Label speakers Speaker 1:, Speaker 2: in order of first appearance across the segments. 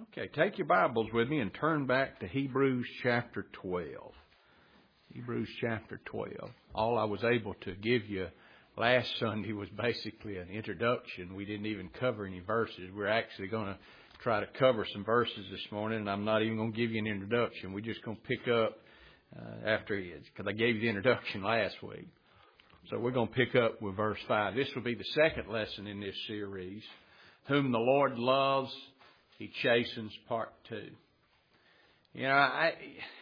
Speaker 1: Okay, take your Bibles with me and turn back to Hebrews chapter 12. Hebrews chapter 12. All I was able to give you last Sunday was basically an introduction. We didn't even cover any verses. We're actually going to try to cover some verses this morning, and I'm not even going to give you an introduction. We're just going to pick up after it, because I gave you the introduction last week. So we're going to pick up with verse 5. This will be the second lesson in this series. Whom the Lord loves, He chastens, part 2. You know, I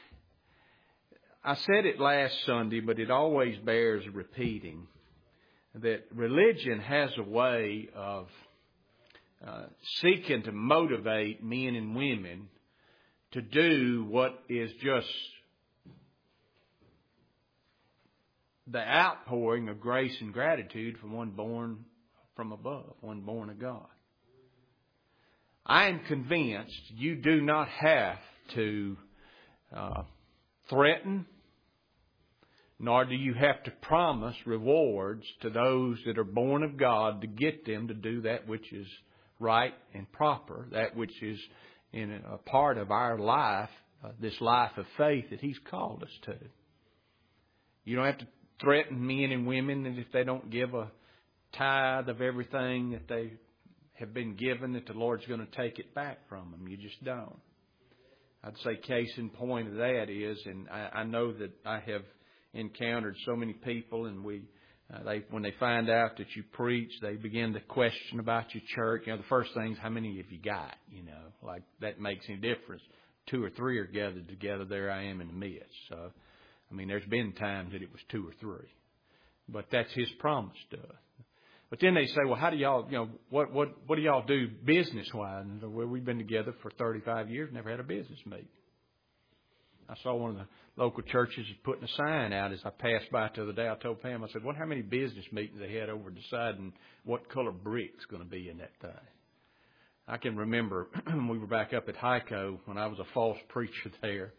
Speaker 1: said it last Sunday, but it always bears repeating, that religion has a way of seeking to motivate men and women to do what is just the outpouring of grace and gratitude from one born from above, one born of God. I am convinced you do not have to threaten, nor do you have to promise rewards to those that are born of God to get them to do that which is right and proper, that which is in a part of our life, this life of faith that He's called us to. You don't have to threaten men and women that if they don't give a tithe of everything that they have been given, that the Lord's going to take it back from them. You just don't. I'd say case in point of that is, and I know that I have encountered so many people, and when they find out that you preach, they begin to question about your church. You know, the first thing is, how many have you got? You know, like that makes any difference. 2 or 3 are gathered together, there I am in the midst. So, I mean, there's been times that it was 2 or 3, but that's His promise to us. But then they say, well, how do y'all, you know, what do y'all do business-wise? And well, we've been together for 35 years, never had a business meeting. I saw one of the local churches putting a sign out as I passed by the other day. I told Pam, I said, how many business meetings they had over deciding what color brick's going to be in that thing. I can remember we were back up at Hico when I was a false preacher there.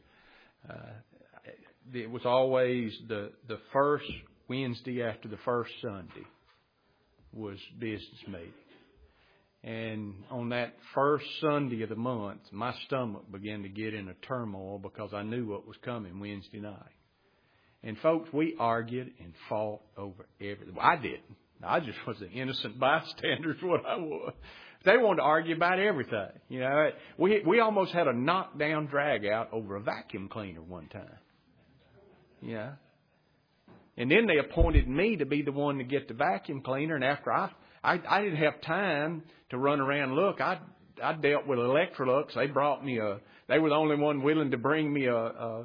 Speaker 1: It was always the first Wednesday after the first Sunday was business meeting. And on that first Sunday of the month, my stomach began to get in a turmoil because I knew what was coming Wednesday night. And folks, we argued and fought over everything. Well, I didn't. I just was an innocent bystander is what I was. They wanted to argue about everything. You know, we almost had a knockdown drag out over a vacuum cleaner one time. Yeah. And then they appointed me to be the one to get the vacuum cleaner. And after I didn't have time to run around and look. I dealt with Electrolux. They brought me they were the only one willing to bring me a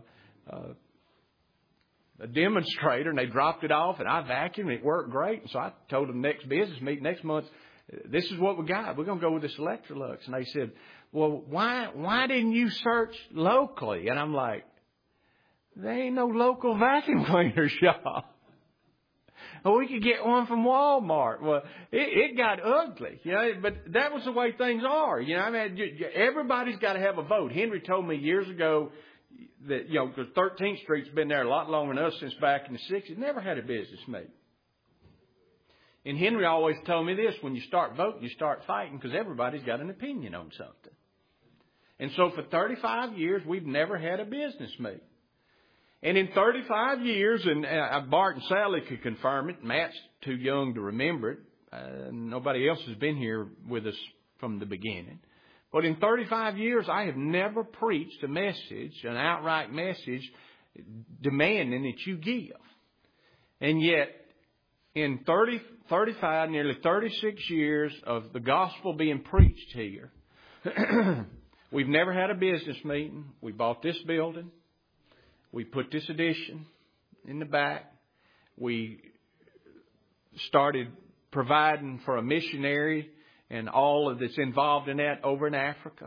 Speaker 1: demonstrator, and they dropped it off, and I vacuumed, and it worked great. And so I told them next business meeting, next month, this is what we got. We're going to go with this Electrolux. And they said, well, why didn't you search locally? And I'm like, there ain't no local vacuum cleaner shop. Well, we could get one from Walmart. Well, it got ugly, you know, but that was the way things are. You know, I mean, everybody's got to have a vote. Henry told me years ago that, you know, because 13th Street's been there a lot longer than us since back in the 60s. Never had a business meeting. And Henry always told me this, when you start voting, you start fighting because everybody's got an opinion on something. And so for 35 years, we've never had a business meeting. And in 35 years, and Bart and Sally could confirm it, Matt's too young to remember it. Nobody else has been here with us from the beginning. But in 35 years, I have never preached a message, an outright message, demanding that you give. And yet, in 35, nearly 36 years of the gospel being preached here, we've never had a business meeting. We bought this building. We put this addition in the back. We started providing for a missionary and all of that's involved in that over in Africa.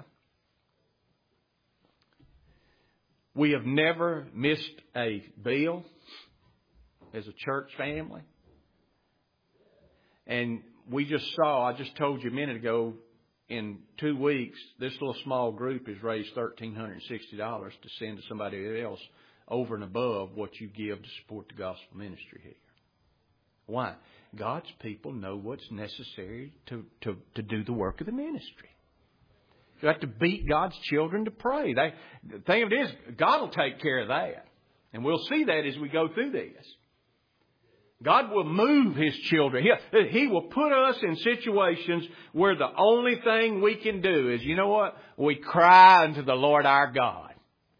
Speaker 1: We have never missed a bill as a church family. And we just I just told you a minute ago, in 2 weeks, this little small group has raised $1,360 to send to somebody else over and above what you give to support the gospel ministry here. Why? God's people know what's necessary to do the work of the ministry. You have to beat God's children to pray. The thing of it is, God will take care of that. And we'll see that as we go through this. God will move His children. He will put us in situations where the only thing we can do is, you know what? We cry unto the Lord our God.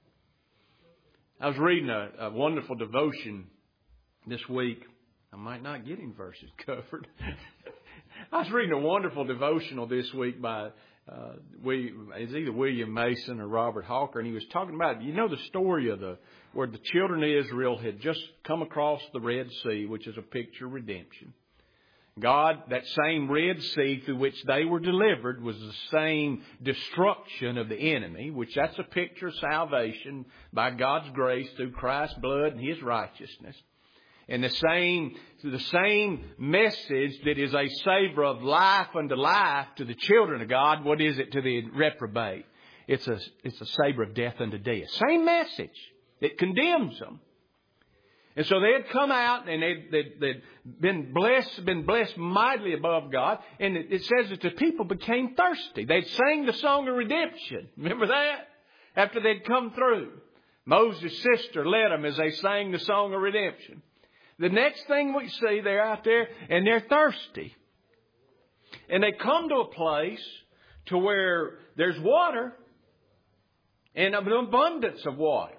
Speaker 1: I was reading a wonderful devotion this week. I might not get any verses covered. I was reading a wonderful devotional this week by it's either William Mason or Robert Hawker, and he was talking about, you know, the story of where the children of Israel had just come across the Red Sea, which is a picture of redemption. God, that same Red Sea through which they were delivered, was the same destruction of the enemy, which that's a picture of salvation by God's grace through Christ's blood and His righteousness. And the same message that is a savor of life unto life to the children of God, what is it to the reprobate? It's a savor of death unto death. Same message. It condemns them. And so they had come out and they'd been blessed mightily above God. And it says that the people became thirsty. They'd sang the song of redemption. Remember that? After they'd come through. Moses' sister led them as they sang the song of redemption. The next thing we see, they're out there and they're thirsty. And they come to a place to where there's water and an abundance of water.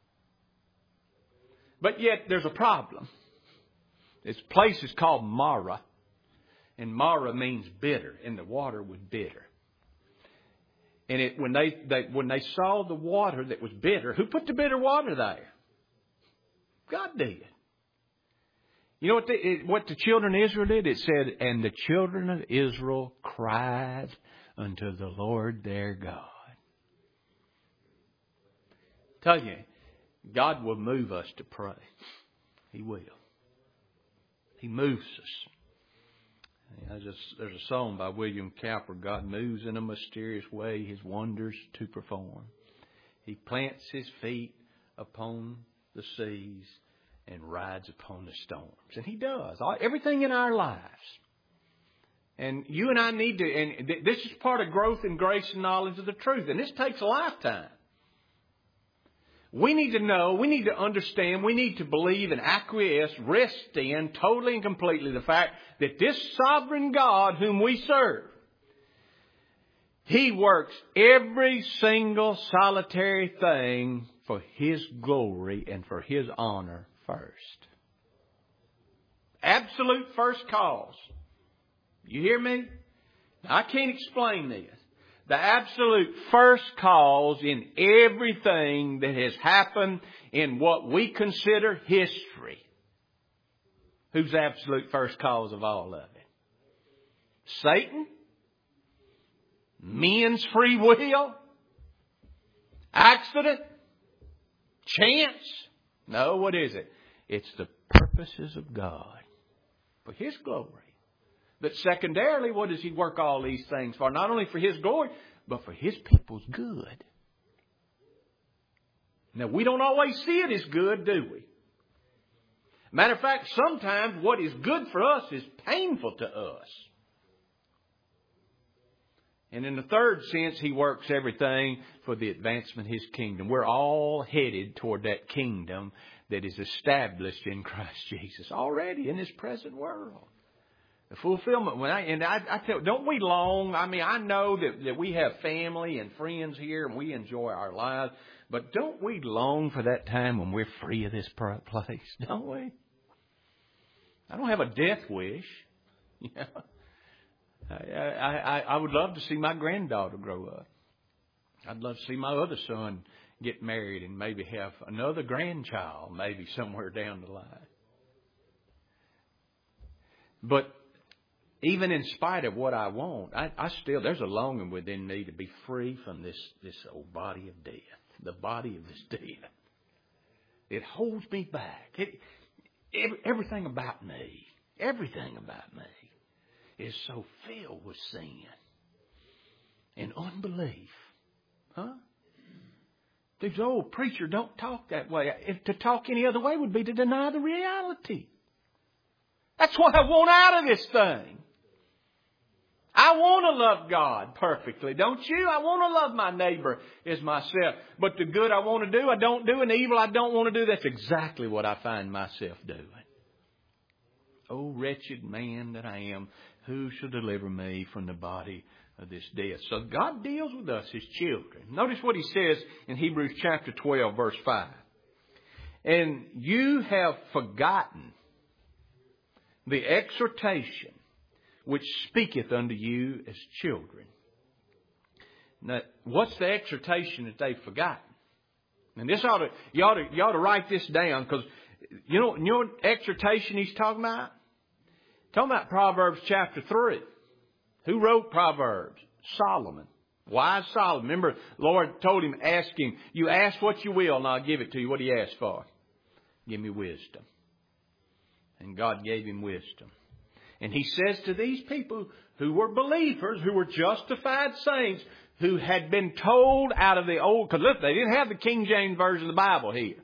Speaker 1: But yet there's a problem. This place is called Marah. And Marah means bitter. And the water was bitter. And when they saw the water that was bitter, who put the bitter water there? God did. You know what the children of Israel did? It said, and the children of Israel cried unto the Lord their God. Tell you, God will move us to pray. He will. He moves us. There's a song by William Cowper, God moves in a mysterious way His wonders to perform. He plants His feet upon the seas and rides upon the storms. And He does. Everything in our lives. And you and I need to, and this is part of growth in grace and knowledge of the truth. And this takes a lifetime. We need to know, we need to understand, we need to believe and acquiesce, rest in totally and completely the fact that this sovereign God whom we serve, He works every single solitary thing for His glory and for His honor first. Absolute first cause. You hear me? I can't explain this. The absolute first cause in everything that has happened in what we consider history. Who's the absolute first cause of all of it? Satan? Men's free will? Accident? Chance? No, what is it? It's the purposes of God for His glory. But secondarily, what does He work all these things for? Not only for His glory, but for His people's good. Now, we don't always see it as good, do we? Matter of fact, sometimes what is good for us is painful to us. And in the third sense, He works everything for the advancement of His kingdom. We're all headed toward that kingdom that is established in Christ Jesus already in this present world. The fulfillment. I tell, don't we long? I mean, I know that we have family and friends here and we enjoy our lives, but don't we long for that time when we're free of this place? Don't we? I don't have a death wish. You know? I would love to see my granddaughter grow up. I'd love to see my other son get married and maybe have another grandchild, maybe somewhere down the line. But even in spite of what I want, I still, there's a longing within me to be free from this old body of death, the body of this death. It holds me back. Everything about me is so filled with sin and unbelief. Huh? These old preacher don't talk that way. If to talk any other way would be to deny the reality. That's what I want out of this thing. I want to love God perfectly, don't you? I want to love my neighbor as myself. But the good I want to do, I don't do. And the evil I don't want to do, that's exactly what I find myself doing. Oh, wretched man that I am, who shall deliver me from the body of this death? So God deals with us, His children. Notice what He says in Hebrews chapter 12, verse 5. And you have forgotten the exhortation which speaketh unto you as children. Now, what's the exhortation that they've forgotten? And this you ought to write this down, because you know what exhortation he's talking about? Talking about Proverbs chapter 3. Who wrote Proverbs? Solomon. Wise Solomon. Remember, the Lord told him, ask him, you ask what you will and I'll give it to you. What did he ask for? Give me wisdom. And God gave him wisdom. And he says to these people who were believers, who were justified saints, who had been told out of the old, because look, they didn't have the King James Version of the Bible here.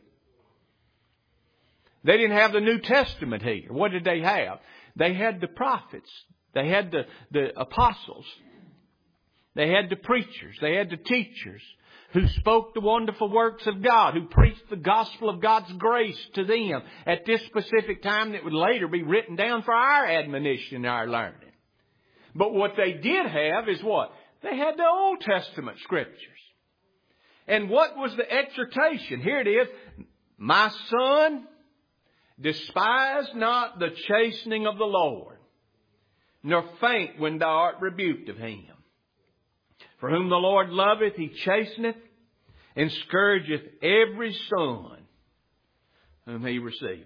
Speaker 1: They didn't have the New Testament here. What did they have? They had the prophets. They had the apostles. They had the preachers. They had the teachers who spoke the wonderful works of God, who preached the gospel of God's grace to them at this specific time that would later be written down for our admonition and our learning. But what they did have is what? They had the Old Testament scriptures. And what was the exhortation? Here it is. My son, despise not the chastening of the Lord, nor faint when thou art rebuked of Him. For whom the Lord loveth, He chasteneth, and scourgeth every son whom He receiveth.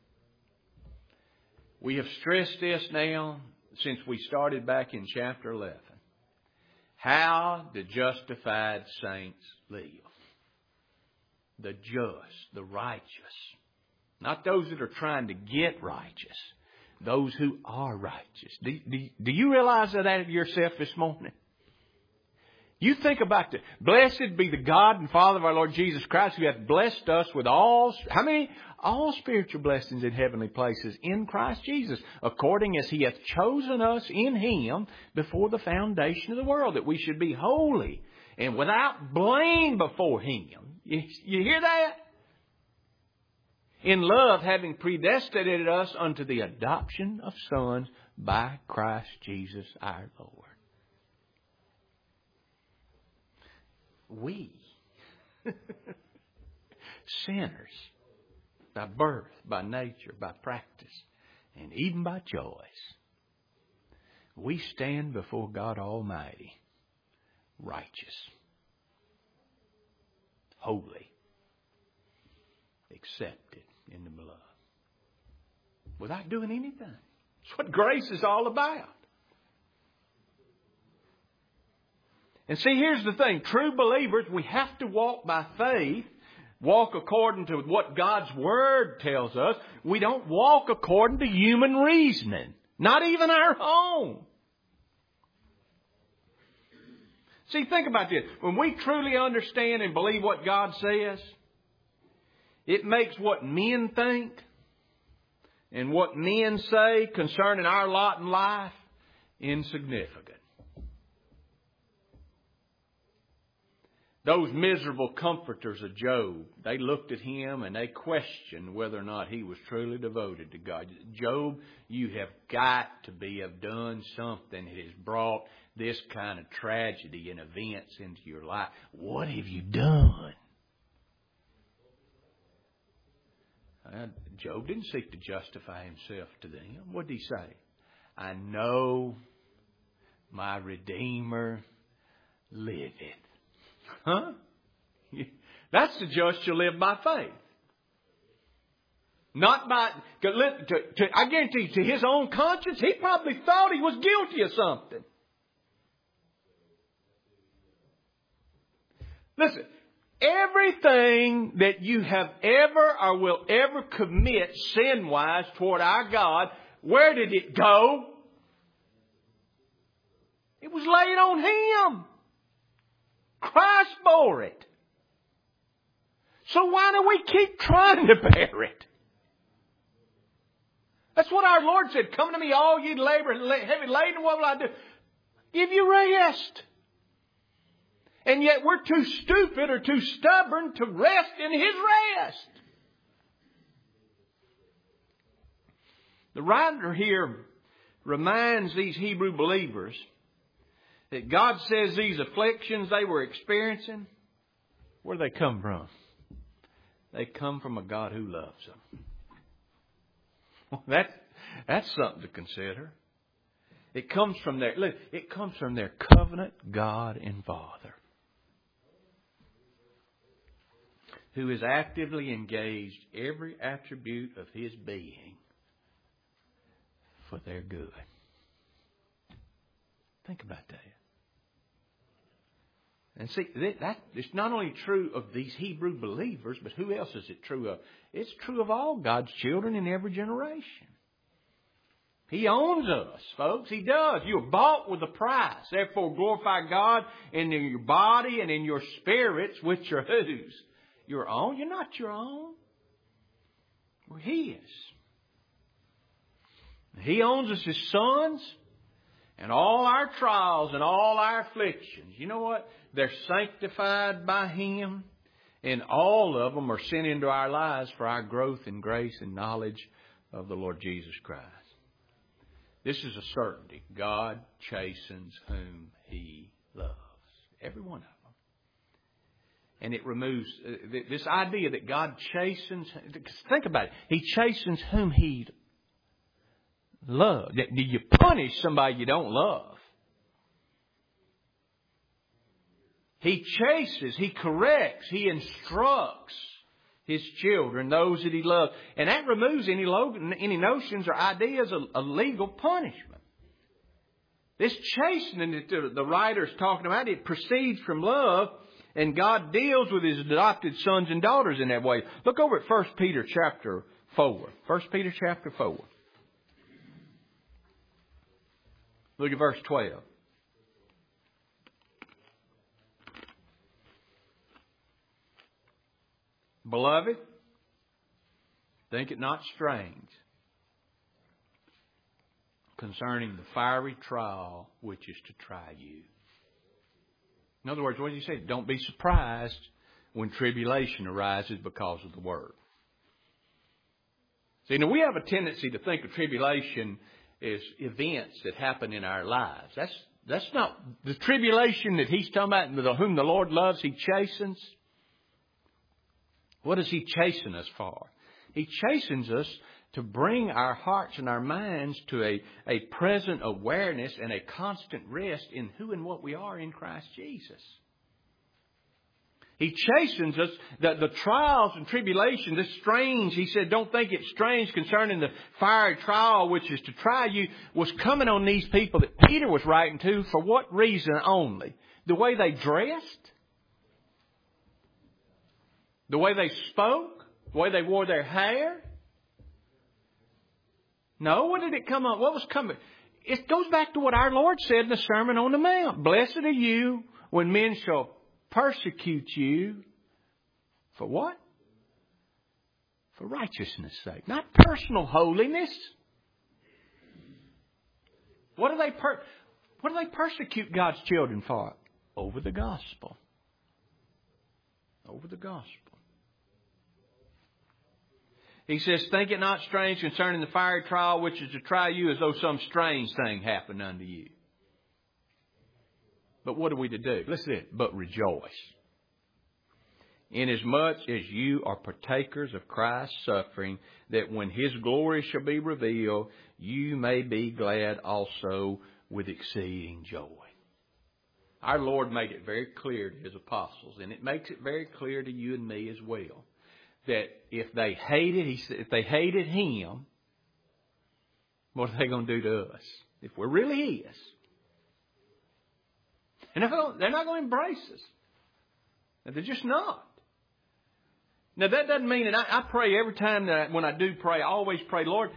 Speaker 1: We have stressed this now since we started back in chapter 11. How the justified saints live. The just, the righteous. Not those that are trying to get righteous. Those who are righteous. Do you realize that of yourself this morning? You think about it. Blessed be the God and Father of our Lord Jesus Christ, who hath blessed us with all spiritual blessings in heavenly places in Christ Jesus, according as He hath chosen us in Him before the foundation of the world, that we should be holy and without blame before Him. You hear that? In love, having predestinated us unto the adoption of sons by Christ Jesus our Lord. We, sinners, by birth, by nature, by practice, and even by choice, we stand before God Almighty, righteous, holy, accepted in the beloved, without doing anything. That's what grace is all about. And see, here's the thing. True believers, we have to walk by faith, walk according to what God's Word tells us. We don't walk according to human reasoning, not even our own. See, think about this. When we truly understand and believe what God says, it makes what men think and what men say concerning our lot in life insignificant. Those miserable comforters of Job, they looked at him and they questioned whether or not he was truly devoted to God. Job, you have got to have done something that has brought this kind of tragedy and events into your life. What have you done? Job didn't seek to justify himself to them. What did he say? I know my Redeemer liveth. Huh? That's the just shall live by faith. Not by... I guarantee you, to his own conscience, he probably thought he was guilty of something. Listen, everything that you have ever or will ever commit sin-wise toward our God, where did it go? It was laid on Him. Christ bore it. So why do we keep trying to bear it? That's what our Lord said. Come to me, all ye labor and heavy laden, what will I do? give you rest. And yet we're too stupid or too stubborn to rest in His rest. The writer here reminds these Hebrew believers that God says these afflictions they were experiencing, where do they come from? They come from a God who loves them. Well, that's something to consider. It comes from their covenant God and Father, who has actively engaged every attribute of His being for their good. Think about that. And see, that it's not only true of these Hebrew believers, but who else is it true of? It's true of all God's children in every generation. He owns us, folks. He does. You're bought with a price. Therefore, glorify God in your body and in your spirits, which are whose? Your own. You're not your own. We're His. He owns us as sons. And all our trials and all our afflictions, you know what? They're sanctified by Him. And all of them are sent into our lives for our growth in grace and knowledge of the Lord Jesus Christ. This is a certainty. God chastens whom He loves. Every one of them. And it removes this idea that God chastens. Think about it. He chastens whom He loves. Do you punish somebody you don't love? He chases, He corrects, He instructs His children, those that He loves. And that removes any notions or ideas of legal punishment. This chastening that the writer is talking about, it proceeds from love, and God deals with His adopted sons and daughters in that way. Look over at 1 Peter chapter 4. 1 Peter chapter 4. Look at verse 12. Beloved, think it not strange concerning the fiery trial which is to try you. In other words, what does he say? Don't be surprised when tribulation arises because of the Word. See, now we have a tendency to think of tribulation as events that happen in our lives. That's not the tribulation that he's talking about, whom the Lord loves, He chastens. What does He chasten us for? He chastens us to bring our hearts and our minds to a present awareness and a constant rest in who and what we are in Christ Jesus. He chastens us, the trials and tribulations, this strange, he said, don't think it's strange concerning the fiery trial which is to try you, was coming on these people that Peter was writing to for what reason only? The way they dressed? The way they spoke? The way they wore their hair? No, what did it come on? What was coming? It goes back to what our Lord said in the Sermon on the Mount. Blessed are you when men shall persecute you. For what? For righteousness' sake. Not personal holiness. What do they persecute God's children for? Over the gospel. Over the gospel. He says, think it not strange concerning the fiery trial which is to try you as though some strange thing happened unto you. But what are we to do? Listen to it. But rejoice. Inasmuch as you are partakers of Christ's suffering, that when His glory shall be revealed, you may be glad also with exceeding joy. Our Lord made it very clear to His apostles, and it makes it very clear to you and me as well, that if they hated Him, what are they going to do to us? If we're really His. And they're not going to embrace us. They're just not. Now, that doesn't mean, and I pray every time that when I do pray, I always pray, Lord,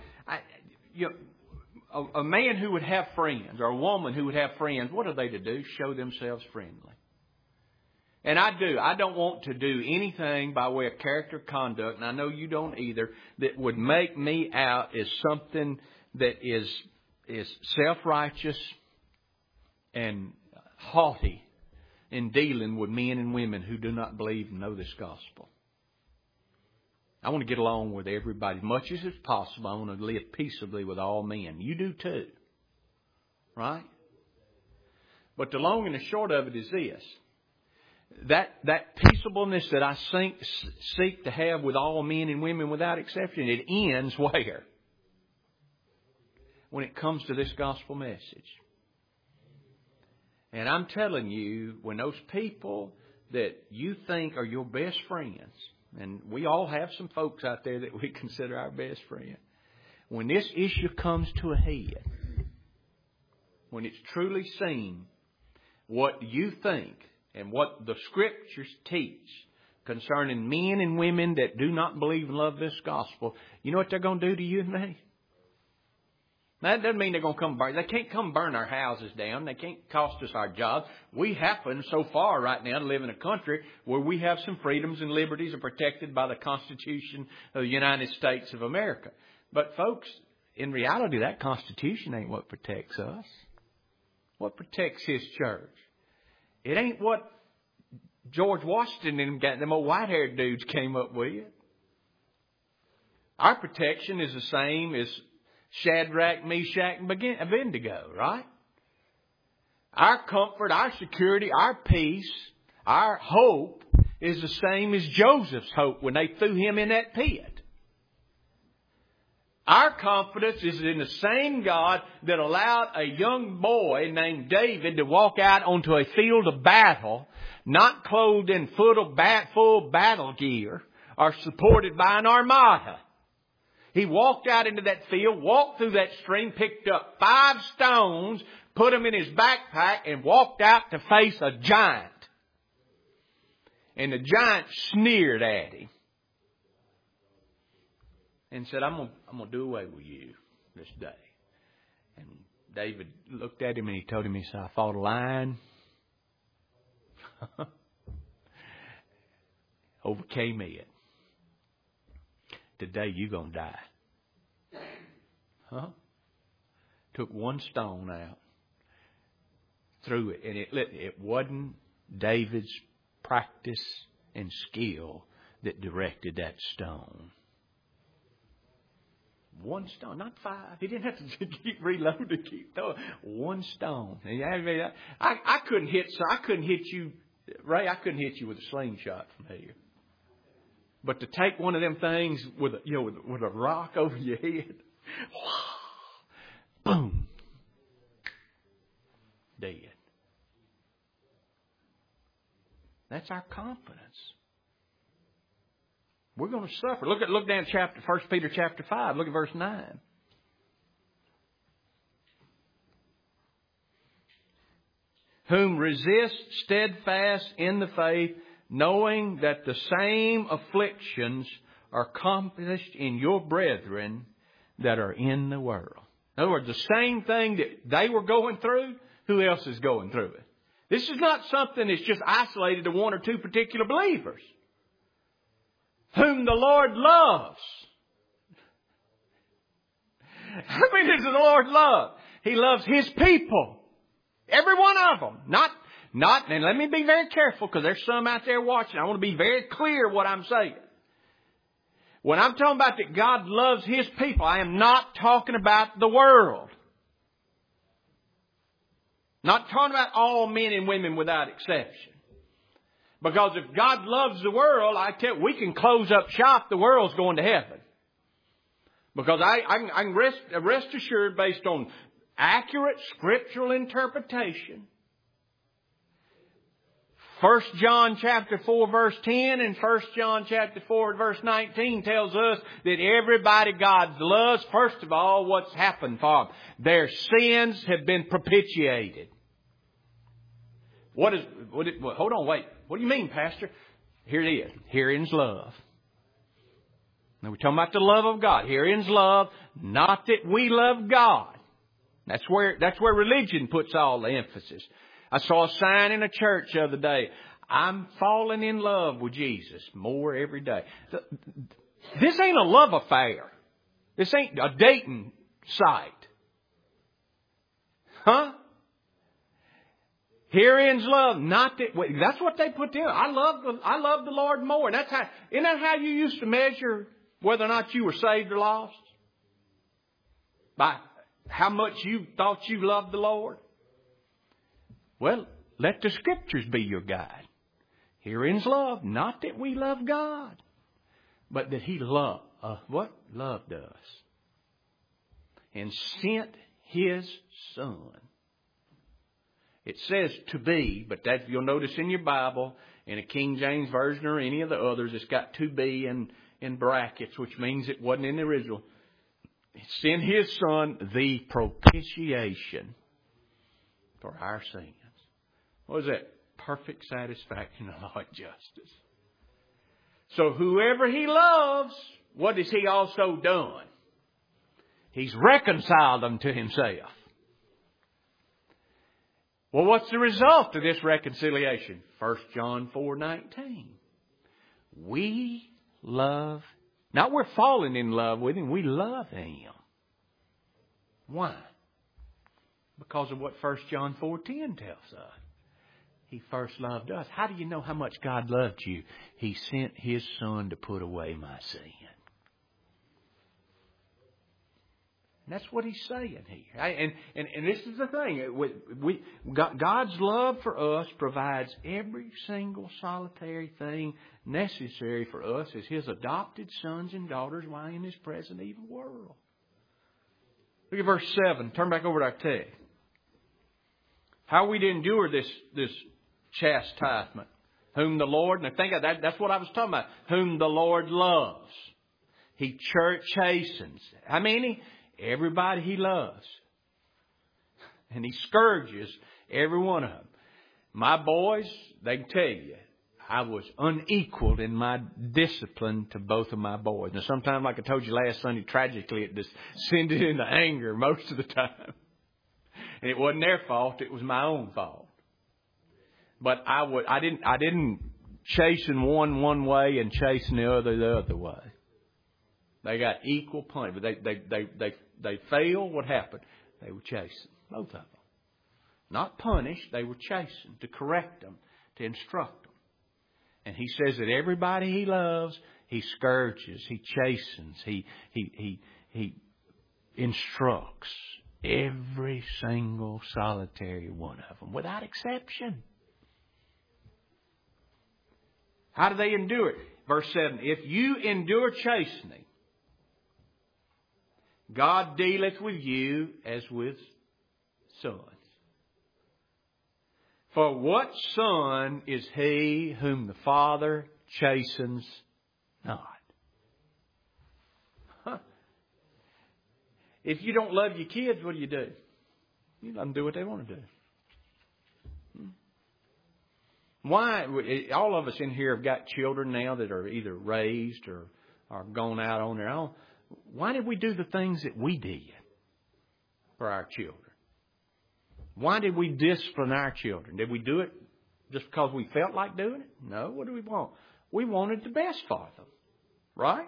Speaker 1: a man who would have friends or a woman who would have friends, what are they to do? Show themselves friendly. And I do. I don't want to do anything by way of character conduct, and I know you don't either, that would make me out as something that is self-righteous, and haughty in dealing with men and women who do not believe and know this gospel. I want to get along with everybody as much as is possible. I want to live peaceably with all men. You do too. Right? But the long and the short of it is this. That peaceableness that I seek to have with all men and women without exception, it ends where? When it comes to this gospel message. And I'm telling you, when those people that you think are your best friends, and we all have some folks out there that we consider our best friend, when this issue comes to a head, when it's truly seen what you think and what the Scriptures teach concerning men and women that do not believe and love this gospel, you know what they're going to do to you and me? That doesn't mean they're going to come burn. They can't come burn our houses down. They can't cost us our jobs. We happen so far right now to live in a country where we have some freedoms and liberties are protected by the Constitution of the United States of America. But folks, in reality, that Constitution ain't what protects us. What protects His church? It ain't what George Washington and them old white-haired dudes came up with. Our protection is the same as Shadrach, Meshach, and Abednego, right? Our comfort, our security, our peace, our hope is the same as Joseph's hope when they threw him in that pit. Our confidence is in the same God that allowed a young boy named David to walk out onto a field of battle, not clothed in full battle gear or supported by an armada. He walked out into that field, walked through that stream, picked up 5 stones, put them in his backpack, and walked out to face a giant. And the giant sneered at him and said, I'm going to do away with you this day. And David looked at him and he told him, he said, I fought a lion, overcame it. Today you're going to die. Huh? Took one stone out, threw it, and it wasn't David's practice and skill that directed that stone. One stone, not 5. He didn't have to keep reloading, keep throwing. One stone. I couldn't hit you, Ray. I couldn't hit you with a slingshot from here. But to take one of them things with a rock over your head, boom, dead. That's our confidence. We're going to suffer. Look down at 1 Peter chapter 5. Look at verse 9. Whom resist steadfast in the faith, knowing that the same afflictions are accomplished in your brethren that are in the world. In other words, the same thing that they were going through, who else is going through it? This is not something that's just isolated to one or two particular believers. Whom the Lord loves. How many does the Lord love? He loves His people. Every one of them. Not, and let me be very careful because there's some out there watching. I want to be very clear what I'm saying. When I'm talking about that God loves His people, I am not talking about the world. Not talking about all men and women without exception. Because if God loves the world, I tell you, we can close up shop. The world's going to heaven. Because I can rest assured based on accurate scriptural interpretation. 1 John chapter 4 verse 10 and 1 John chapter 4 verse 19 tells us that everybody God loves, first of all, what's happened for them? Their sins have been propitiated. Hold on, wait. What do you mean, Pastor? Here it is. Herein's love. Now we're talking about the love of God. Herein's love, not that we love God. That's where religion puts all the emphasis. I saw a sign in a church the other day. I'm falling in love with Jesus more every day. This ain't a love affair. This ain't a dating site. Huh? Herein's love, not that. That's what they put in. I love the Lord more. And isn't that how you used to measure whether or not you were saved or lost? By how much you thought you loved the Lord? Well, let the Scriptures be your guide. Herein's love, not that we love God, but that He loved us and sent His Son. It says to be, but that you'll notice in your Bible, in a King James Version or any of the others, it's got to be in brackets, which means it wasn't in the original. He sent His Son, the propitiation for our sins. What is that? Perfect satisfaction of Lord justice. So whoever He loves, what has He also done? He's reconciled them to Himself. Well, what's the result of this reconciliation? 1 John 4:19. We love, not we're falling in love with Him, we love Him. Why? Because of what 1 John 4:10 tells us. He first loved us. How do you know how much God loved you? He sent His Son to put away my sin. And that's what He's saying here. And this is the thing. God's love for us provides every single solitary thing necessary for us as His adopted sons and daughters while in this present evil world. Look at verse 7. Turn back over to our text. How we to endure this chastisement. Whom the Lord, and think of that, that's what I was talking about. Whom the Lord loves. He chastens. How many? Everybody He loves. And He scourges every one of them. My boys, they can tell you, I was unequaled in my discipline to both of my boys. Now sometimes, like I told you last Sunday, tragically it descended into anger most of the time. And it wasn't their fault, it was my own fault. But I didn't chasten one way and chasten the other way. They got equal punishment. They failed. What happened? They were chastened. Both of them. Not punished. They were chastened to correct them, to instruct them. And He says that everybody He loves, He scourges, He chastens, He instructs every single solitary one of them, without exception. How do they endure it? Verse 7, if you endure chastening, God dealeth with you as with sons. For what son is he whom the Father chastens not? Huh. If you don't love your kids, what do? You let them do what they want to do. Why? All of us in here have got children now that are either raised or are gone out on their own. Why did we do the things that we did for our children? Why did we discipline our children? Did we do it just because we felt like doing it? No. What do we want? We wanted the best for them. Right?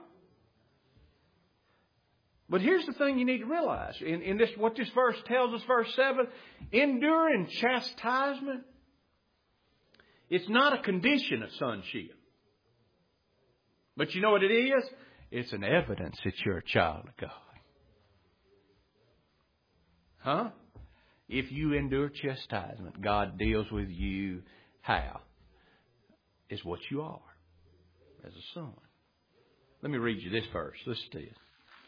Speaker 1: But here's the thing you need to realize. In this, what this verse tells us, verse 7, enduring chastisement, it's not a condition of sonship. But you know what it is? It's an evidence that you're a child of God. Huh? If you endure chastisement, God deals with you how? Is what you are as a son. Let me read you this verse. Listen to this.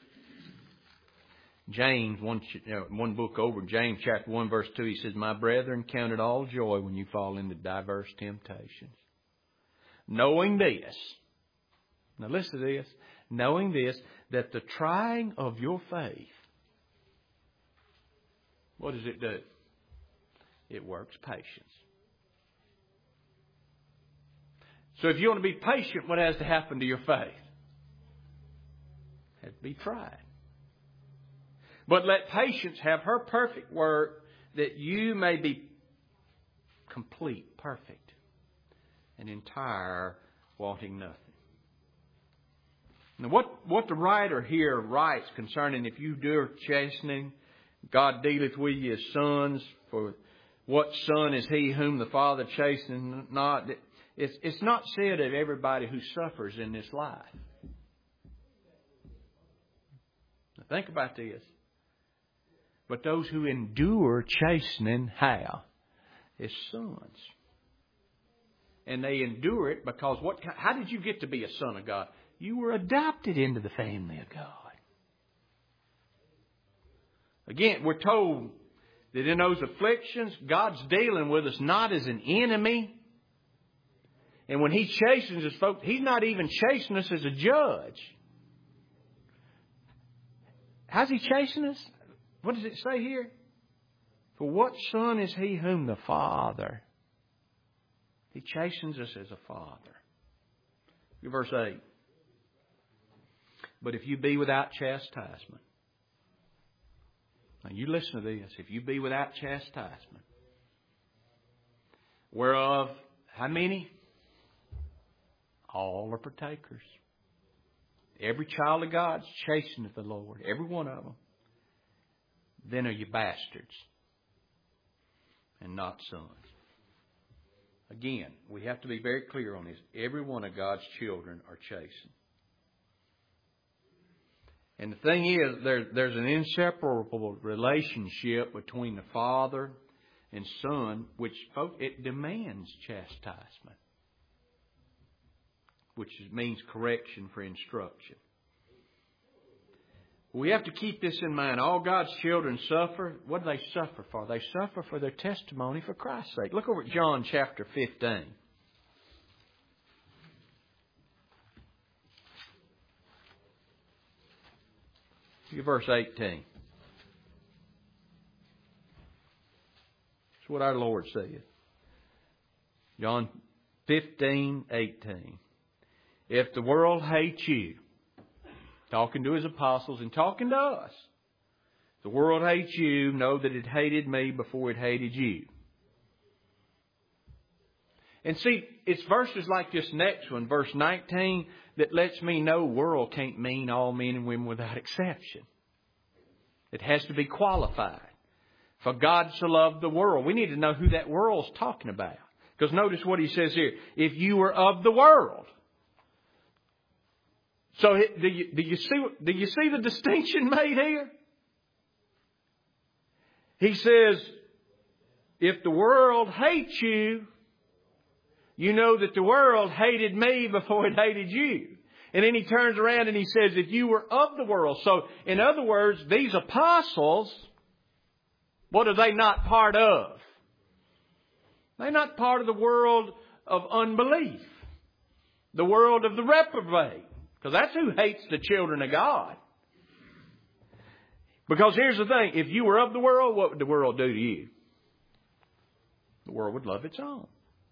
Speaker 1: James, one book over, James chapter 1 verse 2, he says, my brethren, count it all joy when you fall into diverse temptations. Knowing this, now listen to this, knowing this, that the trying of your faith, what does it do? It works patience. So if you want to be patient, what has to happen to your faith? It has to be tried. But let patience have her perfect work, that you may be complete, perfect, and entire, wanting nothing. Now what the writer here writes concerning if you do chastening, God dealeth with you as sons, for What son is he whom the Father chasteneth not? It's not said of everybody who suffers in this life. Now think about this. But those who endure chastening, how? As sons. And they endure it because how did you get to be a son of God? You were adopted into the family of God. Again, we're told that in those afflictions, God's dealing with us not as an enemy. And when He chastens us, folks, He's not even chastening us as a judge. How's He chastening us? What does it say here? For what son is he whom the Father? He chastens us as a father. Verse 8. But if you be without chastisement. Now you listen to this. If you be without chastisement. Whereof, how many? All are partakers. Every child of God's chasteneth the Lord. Every one of them. Then are you bastards and not sons. Again, we have to be very clear on this. Every one of God's children are chastened. And the thing is, there's an inseparable relationship between the Father and Son, which, folks, it demands chastisement, which means correction for instruction. We have to keep this in mind. All God's children suffer. What do they suffer for? They suffer for their testimony for Christ's sake. Look over at John chapter 15. Look at verse 18. That's what our Lord said. John 15:18. If the world hates you, talking to His apostles and talking to us. The world hates you. Know that it hated me before it hated you. And see, it's verses like this next one, verse 19, that lets me know world can't mean all men and women without exception. It has to be qualified. For God so loved the world. We need to know who that world's talking about. Because notice what He says here. If you were of the world. So do you see the distinction made here? He says, if the world hates you, you know that the world hated me before it hated you. And then He turns around and He says, if you were of the world. So, in other words, these apostles, what are they not part of? They're not part of the world of unbelief. The world of the reprobate. Because that's who hates the children of God. Because here's the thing. If you were of the world, what would the world do to you? The world would love its own.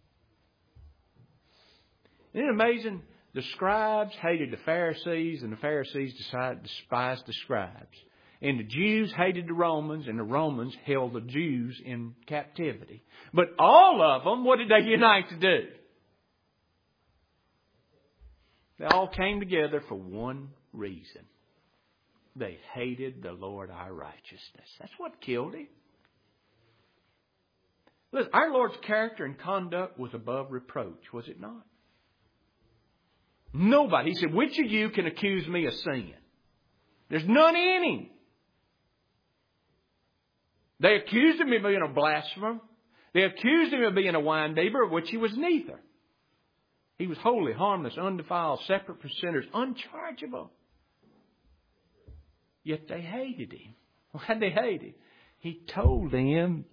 Speaker 1: Isn't it amazing? The scribes hated the Pharisees, and the Pharisees despised the scribes. And the Jews hated the Romans, and the Romans held the Jews in captivity. But all of them, what did they unite to do? They all came together for one reason. They hated the Lord our righteousness. That's what killed Him. Listen, our Lord's character and conduct was above reproach, was it not? Nobody. He said, which of you can accuse me of sin? There's none in Him. They accused Him of being a blasphemer. They accused Him of being a winebibber, of which He was neither. He was holy, harmless, undefiled, separate from sinners, unchargeable. Yet they hated Him. Why did they hate Him? He told them,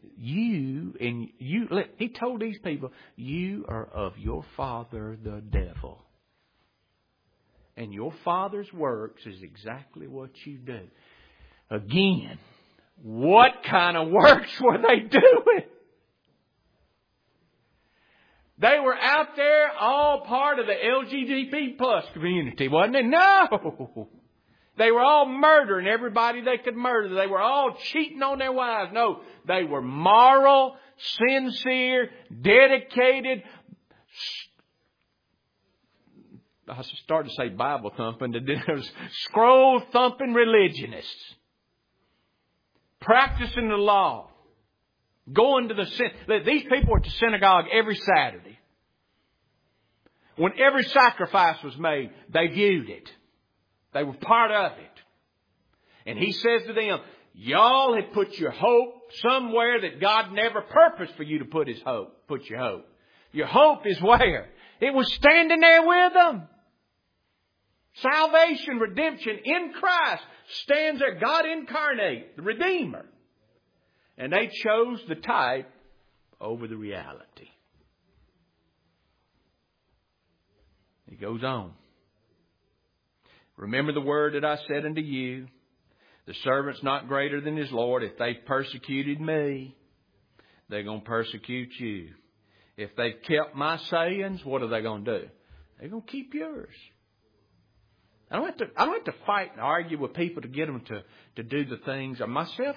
Speaker 1: he told these people, you are of your father, the devil. And your father's works is exactly what you do. Again, what kind of works were they doing? They were out there all part of the LGBT plus community, wasn't it? No! They were all murdering everybody they could murder. They were all cheating on their wives. No, they were moral, sincere, dedicated. I started to say Bible thumping. There was scroll thumping religionists. Practicing the law. Going to these people were at the synagogue every Saturday. When every sacrifice was made, they viewed it. They were part of it. And He says to them, y'all have put your hope somewhere that God never purposed for you to put your hope. Your hope is where? It was standing there with them. Salvation, redemption in Christ stands there. God incarnate, the Redeemer. And they chose the type over the reality. He goes on. Remember the word that I said unto you. The servant's not greater than his Lord. If they've persecuted me, they're going to persecute you. If they've kept my sayings, what are they going to do? They're going to keep yours. I don't have to fight and argue with people to get them to do the things. Myself,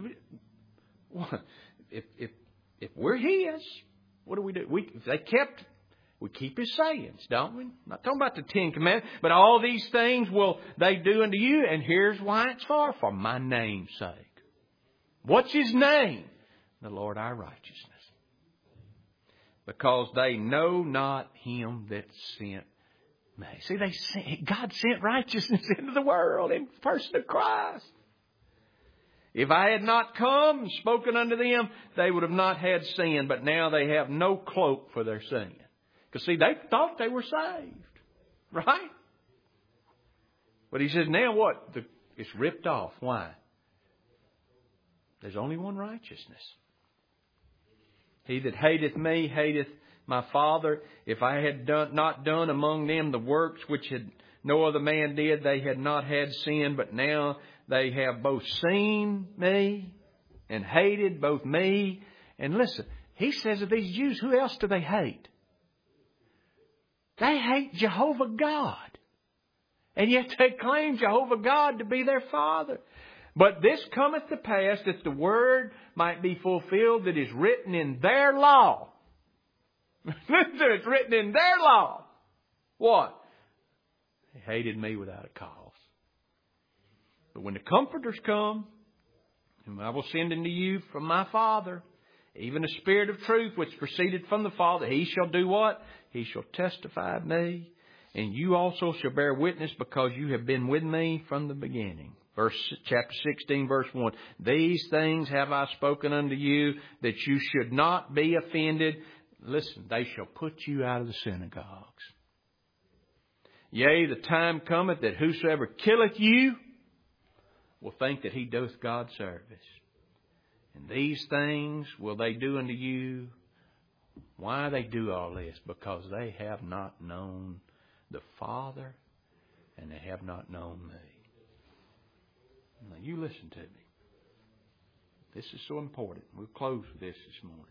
Speaker 1: if we're His, what do? If they kept, we keep His sayings, don't we? I'm not talking about the 10 Commandments, but all these things will they do unto you, and here's why it's for my name's sake. What's His name? The Lord our righteousness. Because they know not Him that sent me. See, God sent righteousness into the world in the person of Christ. If I had not come and spoken unto them, they would have not had sin. But now they have no cloak for their sin. Because see, they thought they were saved. Right? But He says, now what? It's ripped off. Why? There's only one righteousness. He that hateth me hateth my Father. If I had not done among them the works which had no other man did, they had not had sin. But now they have both seen me and hated both me. And listen, He says of these Jews, who else do they hate? They hate Jehovah God. And yet they claim Jehovah God to be their Father. But this cometh to pass that the word might be fulfilled that is written in their law. It's written in their law. What? They hated me without a cause. But when the Comforters come, whom I will send unto you from my Father, even the Spirit of truth which proceeded from the Father, He shall do what? He shall testify of me. And you also shall bear witness, because you have been with me from the beginning. Chapter 16, verse 1. These things have I spoken unto you, that you should not be offended. Listen, they shall put you out of the synagogues. Yea, the time cometh that whosoever killeth you will think that he doeth God service. And these things will they do unto you. Why they do all this? Because they have not known the Father, and they have not known me. Now you listen to me. This is so important. We'll close with this morning.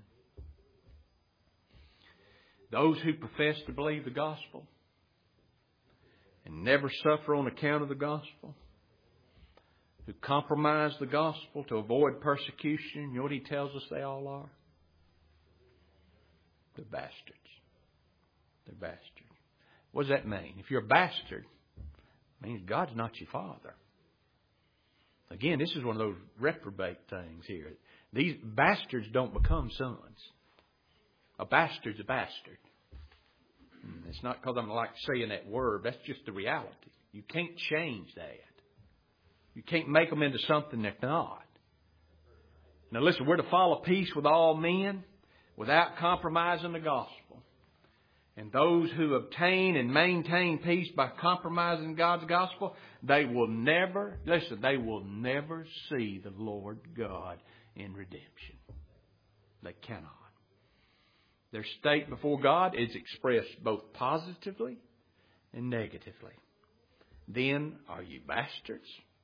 Speaker 1: Those who profess to believe the gospel and never suffer on account of the gospel, who compromise the gospel to avoid persecution, you know what He tells us they all are? They're bastards. They're bastards. What does that mean? If you're a bastard, it means God's not your Father. Again, this is one of those reprobate things here. These bastards don't become sons. A bastard's a bastard. It's not because I'm like saying that word. That's just the reality. You can't change that. You can't make them into something they're not. Now listen, we're to follow peace with all men without compromising the gospel. And those who obtain and maintain peace by compromising God's gospel, they will never see the Lord God in redemption. They cannot. Their state before God is expressed both positively and negatively. Then, are you bastards?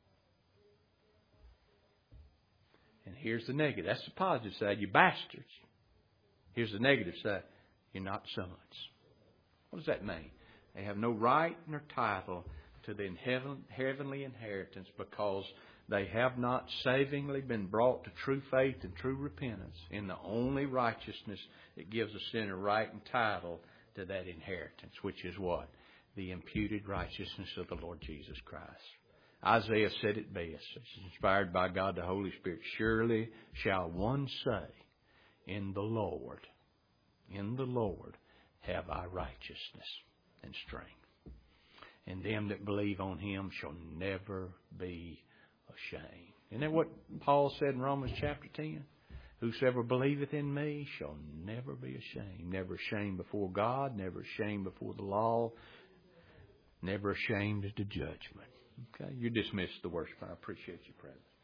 Speaker 1: And here's the negative. That's the positive side. You bastards. Here's the negative side. You're not sons. What does that mean? They have no right nor title to the heavenly inheritance, because they have not savingly been brought to true faith and true repentance in the only righteousness that gives a sinner right and title to that inheritance, which is what? The imputed righteousness of the Lord Jesus Christ. Isaiah said it best. It's inspired by God the Holy Spirit. Surely shall one say in the Lord have I righteousness and strength. And them that believe on Him shall never be ashamed. Isn't that what Paul said in Romans chapter 10? Whosoever believeth in me shall never be ashamed. Never ashamed before God, never ashamed before the law, never ashamed at the judgment. Okay, you're dismissed to worship. I appreciate your presence.